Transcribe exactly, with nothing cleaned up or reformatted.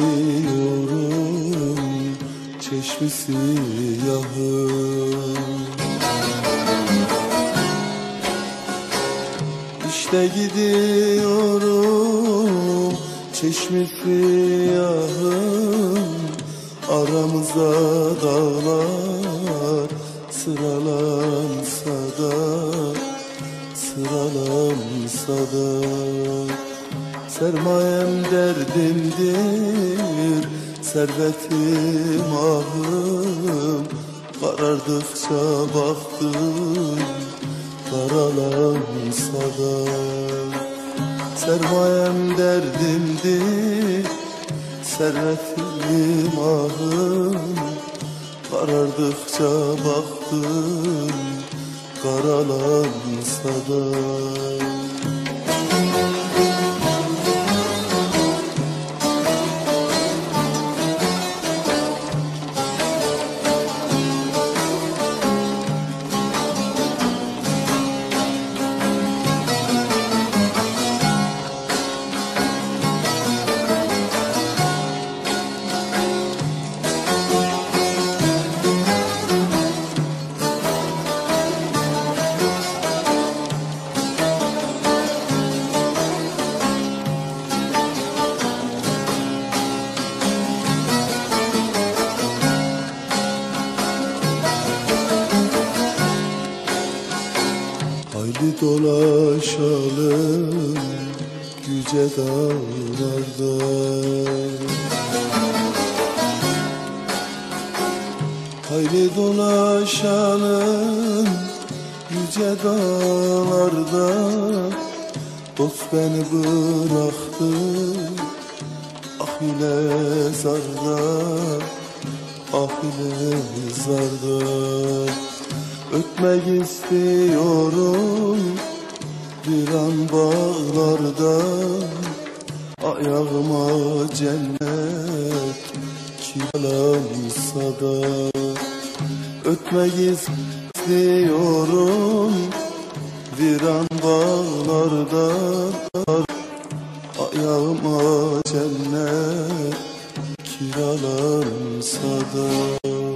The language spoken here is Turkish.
gidiyorum çeşmesi yahım. İşte gidiyorum çeşmesi yahım. Aramıza dağlar sıralansa da, sıralansa da. Sermayem derdimdir, servetim ahım. Karardıkça baktım, karalansa da. Sermayem derdimdir, servetim ahım. Karardıkça baktım, karalansa da. Haydi dolaşalım yüce dağlarda. Haydi dolaşalım yüce dağlarda. Dost beni bıraktı ah ile zarda, ah ile zarda. Ötmek istiyorum bir an bağlarda. Ayağıma cennet kiralansa da. Ötmek istiyorum bir an bağlarda. Ayağıma cennet kiralansa da.